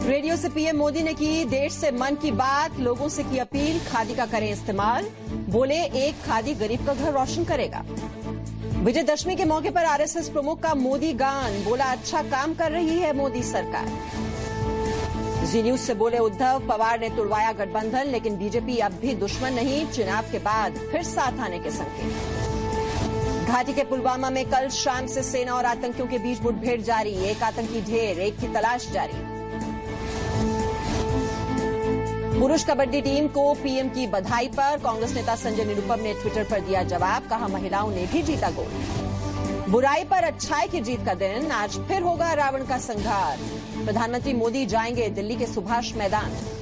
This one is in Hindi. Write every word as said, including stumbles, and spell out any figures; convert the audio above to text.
रेडियो से पीएम मोदी ने की देश से मन की बात, लोगों से की अपील, खादी का करें इस्तेमाल। बोले एक खादी गरीब का घर रोशन करेगा। विजयदशमी के मौके पर आरएसएस प्रमुख का मोदी गान, बोला अच्छा काम कर रही है मोदी सरकार। जी न्यूज से बोले उद्धव, पवार ने तुड़वाया गठबंधन, लेकिन बीजेपी अब भी दुश्मन नहीं, चुनाव के बाद फिर साथ आने के संकेत। घाटी के पुलवामा में कल शाम से सेना और आतंकियों के बीच मुठभेड़ जारी, एक आतंकी ढेर, एक की तलाश जारी। पुरुष कबड्डी टीम को पीएम की बधाई पर कांग्रेस नेता संजय निरुपम ने ट्विटर पर दिया जवाब, कहा महिलाओं ने भी जीता गोल्ड। बुराई पर अच्छाई की जीत का दिन, आज फिर होगा रावण का संहार। प्रधानमंत्री मोदी जाएंगे दिल्ली के सुभाष मैदान।